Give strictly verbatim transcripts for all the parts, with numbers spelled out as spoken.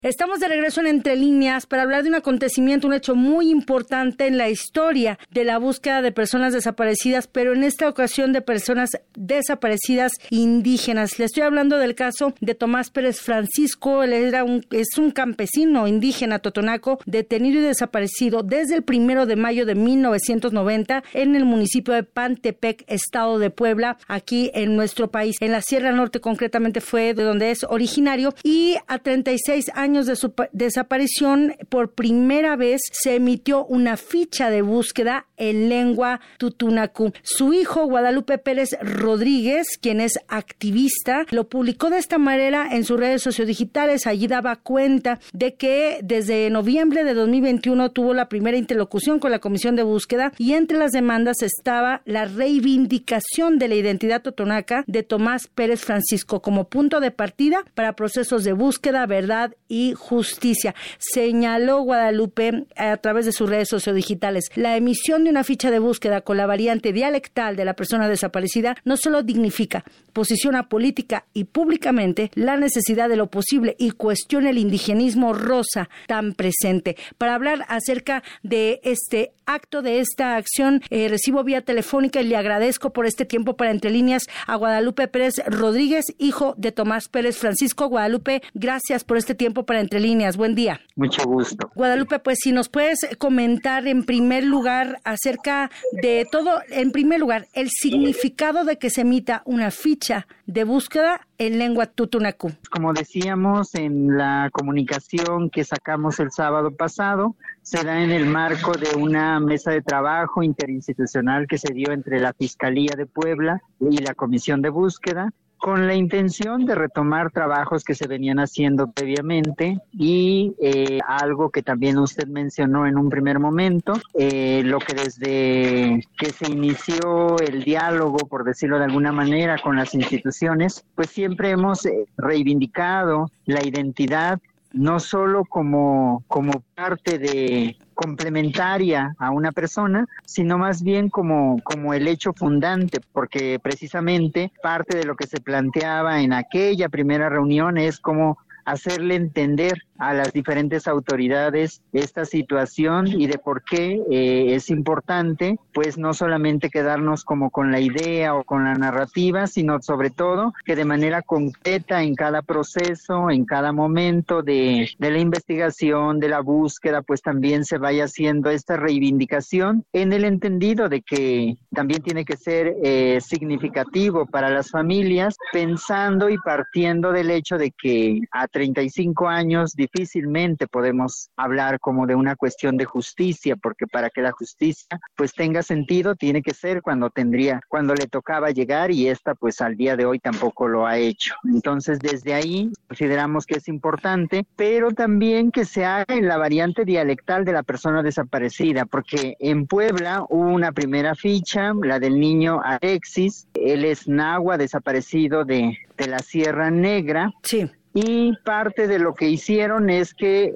Estamos de regreso en Entre Líneas para hablar de un acontecimiento, un hecho muy importante en la historia de la búsqueda de personas desaparecidas, pero en esta ocasión de personas desaparecidas indígenas. Le estoy hablando del caso de Tomás Pérez Francisco. Él era un, es un campesino indígena totonaco detenido y desaparecido desde el primero de mayo de mil novecientos noventa en el municipio de Pantepec, estado de Puebla, aquí en nuestro país. En la Sierra Norte concretamente fue de donde es originario, y a treinta y seis años de su desaparición, por primera vez se emitió una ficha de búsqueda en lengua tutunacú. Su hijo, Guadalupe Pérez Rodríguez, quien es activista, lo publicó de esta manera en sus redes sociodigitales. Allí daba cuenta de que desde noviembre de dos mil veintiuno tuvo la primera interlocución con la Comisión de Búsqueda, y entre las demandas estaba la reivindicación de la identidad totonaca de Tomás Pérez Francisco como punto de partida para procesos de búsqueda, verdad y justicia. Señaló Guadalupe a través de sus redes sociodigitales: la emisión de una ficha de búsqueda con la variante dialectal de la persona desaparecida no solo dignifica, posiciona política y públicamente la necesidad de lo posible y cuestiona el indigenismo rosa tan presente. Para hablar acerca de este acto, de esta acción, eh, recibo vía telefónica y le agradezco por este tiempo para Entre Líneas a Guadalupe Pérez Rodríguez, hijo de Tomás Pérez Francisco. Guadalupe, gracias por este tiempo para Entre Líneas. Buen día. Mucho gusto. Guadalupe, pues si nos puedes comentar en primer lugar acerca de todo, en primer lugar, el significado de que se emita una ficha de búsqueda en lengua tutunacú. Como decíamos, en la comunicación que sacamos el sábado pasado, se da en el marco de una mesa de trabajo interinstitucional que se dio entre la Fiscalía de Puebla y la Comisión de Búsqueda, con la intención de retomar trabajos que se venían haciendo previamente y eh, algo que también usted mencionó en un primer momento, eh, lo que desde que se inició el diálogo, por decirlo de alguna manera, con las instituciones, pues siempre hemos eh, reivindicado la identidad, no solo como, como parte de complementaria a una persona, sino más bien como, como el hecho fundante, porque precisamente parte de lo que se planteaba en aquella primera reunión es cómo hacerle entender a las diferentes autoridades esta situación y de por qué eh, es importante, pues no solamente quedarnos como con la idea o con la narrativa, sino sobre todo que de manera concreta en cada proceso, en cada momento de, de la investigación, de la búsqueda, pues también se vaya haciendo esta reivindicación en el entendido de que también tiene que ser eh, significativo para las familias, pensando y partiendo del hecho de que a treinta y cinco años difícilmente podemos hablar como de una cuestión de justicia, porque para que la justicia pues tenga sentido tiene que ser cuando tendría, cuando le tocaba llegar, y esta pues al día de hoy tampoco lo ha hecho. Entonces desde ahí consideramos que es importante, pero también que se haga en la variante dialectal de la persona desaparecida, porque en Puebla hubo una primera ficha, la del niño Alexis, él es nahua, desaparecido de, de la Sierra Negra. Sí. Y parte de lo que hicieron es que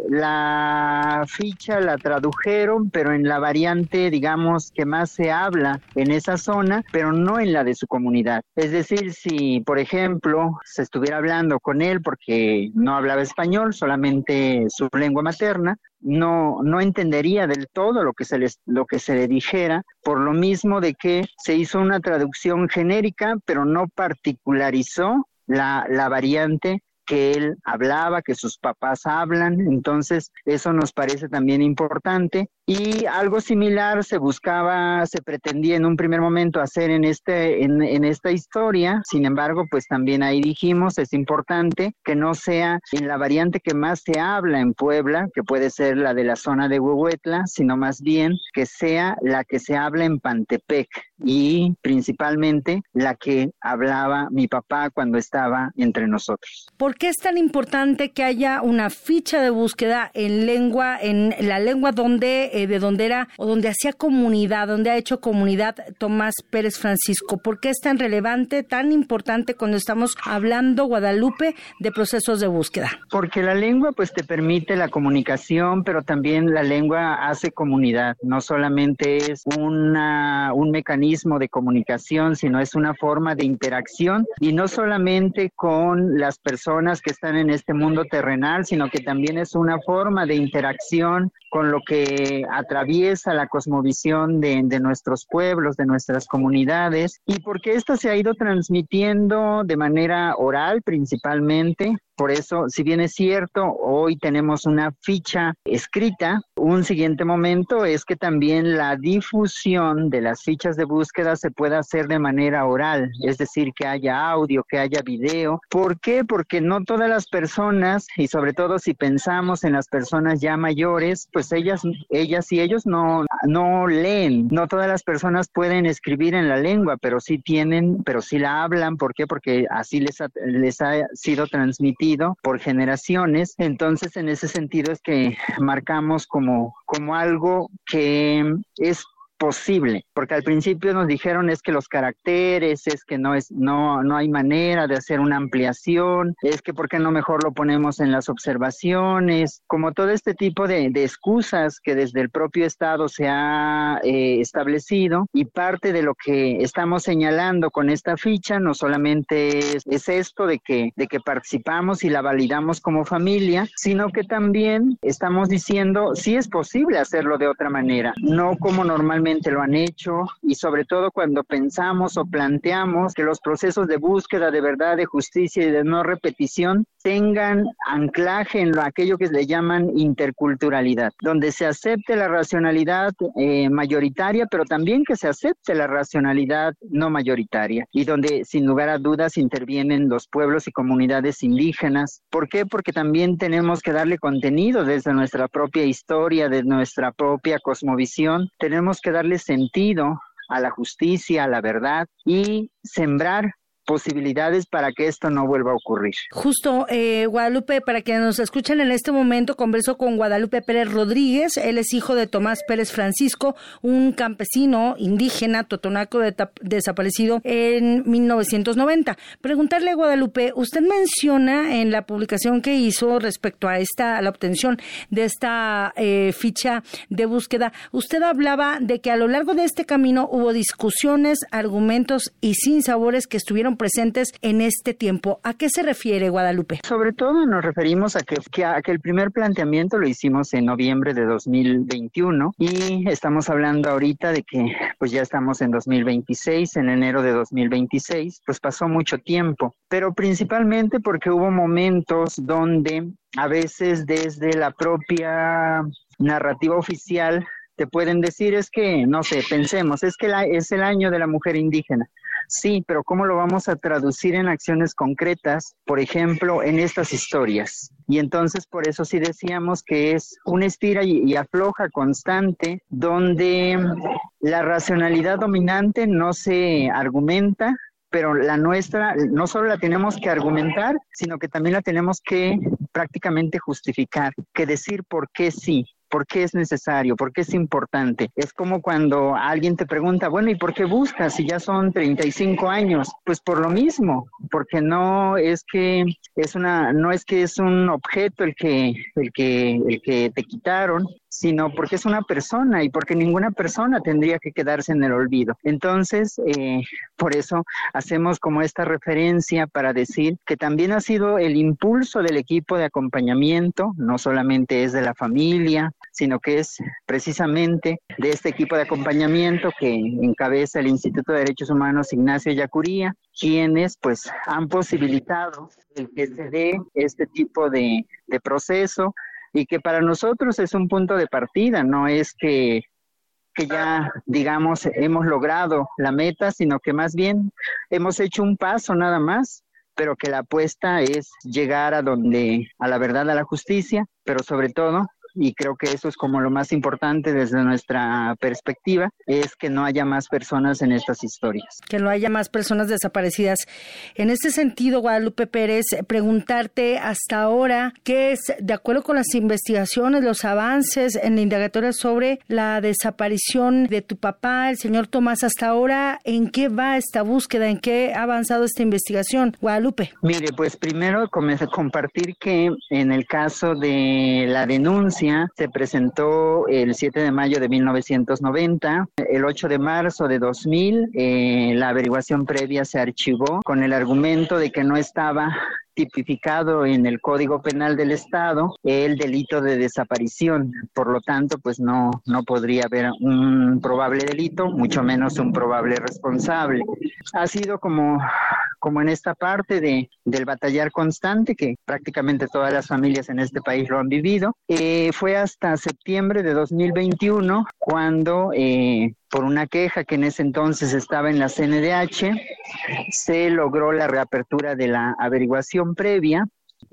la ficha la tradujeron, pero en la variante, digamos, que más se habla en esa zona, pero no en la de su comunidad. Es decir, si, por ejemplo, se estuviera hablando con él porque no hablaba español, solamente su lengua materna, no no entendería del todo lo que se les lo que se le dijera, por lo mismo de que se hizo una traducción genérica, pero no particularizó la la variante que él hablaba, que sus papás hablan. Entonces eso nos parece también importante, y algo similar se buscaba, se pretendía en un primer momento hacer en este en, en esta historia. Sin embargo, pues también ahí dijimos, es importante que no sea en la variante que más se habla en Puebla, que puede ser la de la zona de Huehuetla, sino más bien que sea la que se habla en Pantepec, y principalmente la que hablaba mi papá cuando estaba entre nosotros. ¿Por qué es tan importante que haya una ficha de búsqueda en lengua, en la lengua donde, eh, de donde era o donde hacía comunidad, donde ha hecho comunidad Tomás Pérez Francisco? ¿Por qué es tan relevante, tan importante cuando estamos hablando, Guadalupe, de procesos de búsqueda? Porque la lengua pues te permite la comunicación, pero también la lengua hace comunidad, no solamente es una, un mecanismo mecanismo de comunicación, sino es una forma de interacción, y no solamente con las personas que están en este mundo terrenal, sino que también es una forma de interacción con lo que atraviesa la cosmovisión de, de nuestros pueblos, de nuestras comunidades, y porque esto se ha ido transmitiendo de manera oral principalmente. Por eso, si bien es cierto, hoy tenemos una ficha escrita, un siguiente momento es que también la difusión de las fichas de búsqueda se pueda hacer de manera oral, es decir, que haya audio, que haya video. ¿Por qué? Porque no todas las personas, y sobre todo si pensamos en las personas ya mayores, pues ellas, ellas y ellos no, no leen. No todas las personas pueden escribir en la lengua, pero sí tienen, pero sí la hablan. ¿Por qué? Porque así les ha, les ha sido transmitido por generaciones. Entonces, en ese sentido es que marcamos como, como algo que es posible, porque al principio nos dijeron es que los caracteres, es que no es no no hay manera de hacer una ampliación, es que por qué no mejor lo ponemos en las observaciones, como todo este tipo de, de excusas que desde el propio Estado se ha eh, establecido, y parte de lo que estamos señalando con esta ficha no solamente es, es esto de que, de que participamos y la validamos como familia, sino que también estamos diciendo sí es posible hacerlo de otra manera, no como normalmente lo han hecho, y sobre todo cuando pensamos o planteamos que los procesos de búsqueda de verdad, de justicia y de no repetición tengan anclaje en lo, aquello que le llaman interculturalidad, donde se acepte la racionalidad eh, mayoritaria, pero también que se acepte la racionalidad no mayoritaria, y donde sin lugar a dudas intervienen los pueblos y comunidades indígenas. ¿Por qué? Porque también tenemos que darle contenido desde nuestra propia historia, de nuestra propia cosmovisión, tenemos que darle sentido a la justicia, a la verdad, y sembrar posibilidades para que esto no vuelva a ocurrir. Justo, eh, Guadalupe, para quienes nos escuchan en este momento, converso con Guadalupe Pérez Rodríguez. Él es hijo de Tomás Pérez Francisco, un campesino indígena totonaco de, desaparecido en mil novecientos noventa. Preguntarle a Guadalupe, usted menciona en la publicación que hizo respecto a esta, a la obtención de esta eh, ficha de búsqueda, usted hablaba de que a lo largo de este camino hubo discusiones, argumentos y sinsabores que estuvieron presentes en este tiempo. ¿A qué se refiere, Guadalupe? Sobre todo nos referimos a que, que, a que el primer planteamiento lo hicimos en noviembre de dos mil veintiuno, y estamos hablando ahorita de que pues ya estamos en dos mil veintiséis, en enero de dos mil veintiséis, pues pasó mucho tiempo, pero principalmente porque hubo momentos donde a veces desde la propia narrativa oficial te pueden decir es que, no sé, pensemos, es que la, es el año de la mujer indígena. Sí, pero ¿cómo lo vamos a traducir en acciones concretas? Por ejemplo, en estas historias. Y entonces por eso sí decíamos que es una estira y, y afloja constante, donde la racionalidad dominante no se argumenta, pero la nuestra no solo la tenemos que argumentar, sino que también la tenemos que prácticamente justificar, que decir por qué sí. ¿Por qué es necesario? ¿Por qué es importante? Es como cuando alguien te pregunta, bueno, ¿y por qué buscas si ya son treinta y cinco años? Pues por lo mismo, porque no es que es una, no es que es un objeto el que, el que, el que te quitaron, sino porque es una persona y porque ninguna persona tendría que quedarse en el olvido. Entonces, eh, por eso hacemos como esta referencia para decir que también ha sido el impulso del equipo de acompañamiento, no solamente es de la familia, sino que es precisamente de este equipo de acompañamiento que encabeza el Instituto de Derechos Humanos Ignacio Ellacuría, quienes pues han posibilitado el que se dé este tipo de, de proceso, y que para nosotros es un punto de partida, no es que, que ya, digamos, hemos logrado la meta, sino que más bien hemos hecho un paso nada más, pero que la apuesta es llegar a donde, a la verdad, a la justicia, pero sobre todo, y creo que eso es como lo más importante desde nuestra perspectiva, es que no haya más personas en estas historias. Que no haya más personas desaparecidas. En este sentido, Guadalupe Pérez, preguntarte hasta ahora qué es, de acuerdo con las investigaciones, los avances en la indagatoria sobre la desaparición de tu papá, el señor Tomás, hasta ahora, ¿en qué va esta búsqueda? ¿En qué ha avanzado esta investigación? Guadalupe. Mire, pues primero compartir que en el caso de la denuncia denuncia se presentó el siete de mayo de mil novecientos noventa. El ocho de marzo de dos mil, eh, la averiguación previa se archivó con el argumento de que no estaba tipificado en el Código Penal del Estado el delito de desaparición. Por lo tanto, pues no, no podría haber un probable delito, mucho menos un probable responsable. Ha sido como, como en esta parte de, del batallar constante que prácticamente todas las familias en este país lo han vivido. Eh, fue hasta septiembre de dos mil veintiuno cuando eh, por una queja que en ese entonces estaba en la C N D H, se logró la reapertura de la averiguación previa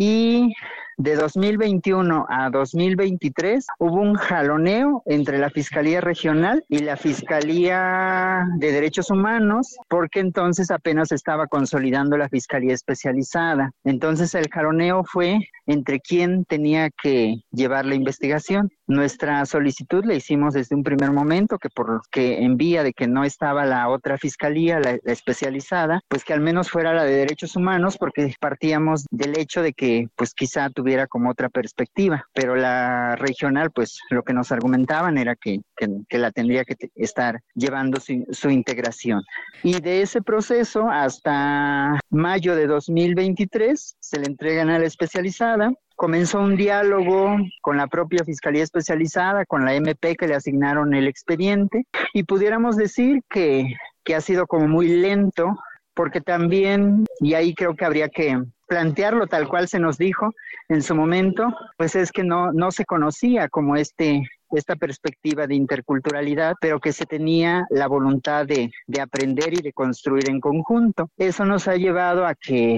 y de dos mil veintiuno a dos mil veintitrés hubo un jaloneo entre la Fiscalía Regional y la Fiscalía de Derechos Humanos, porque entonces apenas estaba consolidando la Fiscalía Especializada. Entonces el jaloneo fue entre quién tenía que llevar la investigación. Nuestra solicitud la hicimos desde un primer momento, que por que en vía de que no estaba la otra fiscalía, la, la especializada, pues que al menos fuera la de Derechos Humanos, porque partíamos del hecho de que pues quizá tuviera como otra perspectiva, pero la regional pues lo que nos argumentaban era que, que, que la tendría que estar llevando su, su integración. Y de ese proceso hasta mayo de dos mil veintitrés se le entregan a la especializada. Comenzó un diálogo con la propia Fiscalía Especializada, con la M P que le asignaron el expediente, y pudiéramos decir que, que ha sido como muy lento, porque también, y ahí creo que habría que plantearlo tal cual se nos dijo en su momento, pues es que no, no se conocía como este, esta perspectiva de interculturalidad, pero que se tenía la voluntad de, de aprender y de construir en conjunto. Eso nos ha llevado a que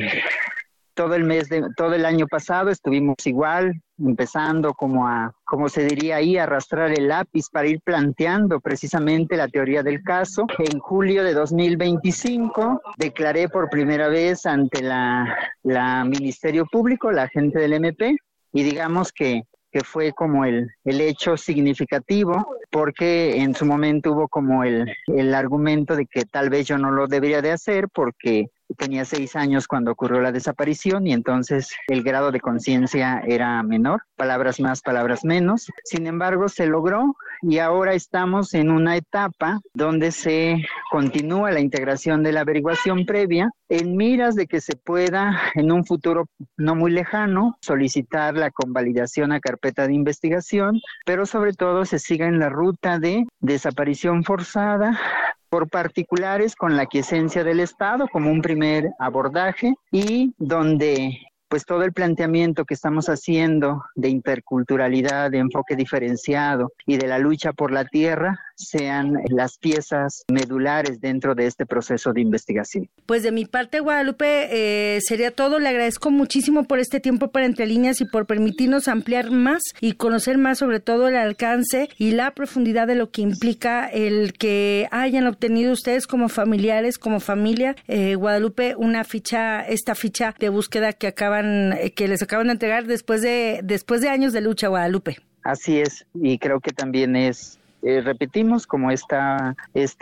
todo el mes de, todo el año pasado estuvimos igual, empezando como a, como se diría ahí, a arrastrar el lápiz para ir planteando precisamente la teoría del caso. En julio de dos mil veinticinco declaré por primera vez ante la, la Ministerio Público, la gente del M P, y digamos que que fue como el, el hecho significativo, porque en su momento hubo como el, el argumento de que tal vez yo no lo debería de hacer porque tenía seis años cuando ocurrió la desaparición y entonces el grado de conciencia era menor, palabras más, palabras menos. Sin embargo, se logró y ahora estamos en una etapa donde se continúa la integración de la averiguación previa en miras de que se pueda en un futuro no muy lejano solicitar la convalidación a carpeta de investigación, pero sobre todo se siga en la ruta de desaparición forzada por particulares con la quiesencia del Estado como un primer abordaje y donde pues todo el planteamiento que estamos haciendo de interculturalidad, de enfoque diferenciado y de la lucha por la tierra sean las piezas medulares dentro de este proceso de investigación. Pues de mi parte, Guadalupe, eh, sería todo. Le agradezco muchísimo por este tiempo para Entre Líneas y por permitirnos ampliar más y conocer más sobre todo el alcance y la profundidad de lo que implica el que hayan obtenido ustedes como familiares, como familia, eh, Guadalupe, una ficha, esta ficha de búsqueda que acaban, eh, que les acaban de entregar después de, después de años de lucha, Guadalupe. Así es, y creo que también es Eh, repetimos como esta,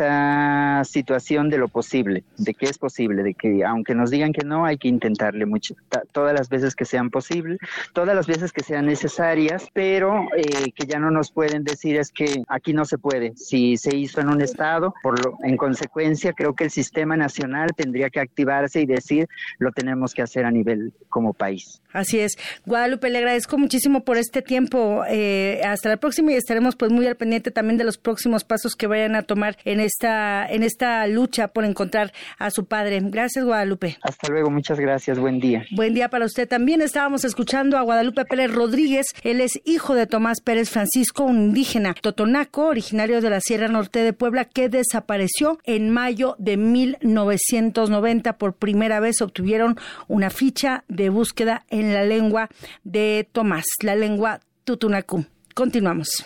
esta situación de lo posible, de que es posible, de que aunque nos digan que no, hay que intentarle mucho, ta, todas las veces que sean posibles, todas las veces que sean necesarias, pero eh, que ya no nos pueden decir es que aquí no se puede. Si se hizo en un estado, por lo, en consecuencia, creo que el sistema nacional tendría que activarse y decir lo tenemos que hacer a nivel como país. Así es. Guadalupe, le agradezco muchísimo por este tiempo. Eh, hasta la próxima y estaremos pues muy al pendiente también de los próximos pasos que vayan a tomar en esta en esta lucha por encontrar a su padre. Gracias, Guadalupe. Hasta luego, muchas gracias, buen día. Buen día para usted también. Estábamos escuchando a Guadalupe Pérez Rodríguez. Él es hijo de Tomás Pérez Francisco, un indígena totonaco, originario de la Sierra Norte de Puebla, que desapareció en mayo de mil novecientos noventa. Por primera vez obtuvieron una ficha de búsqueda en la lengua de Tomás, la lengua tutunacú. Continuamos.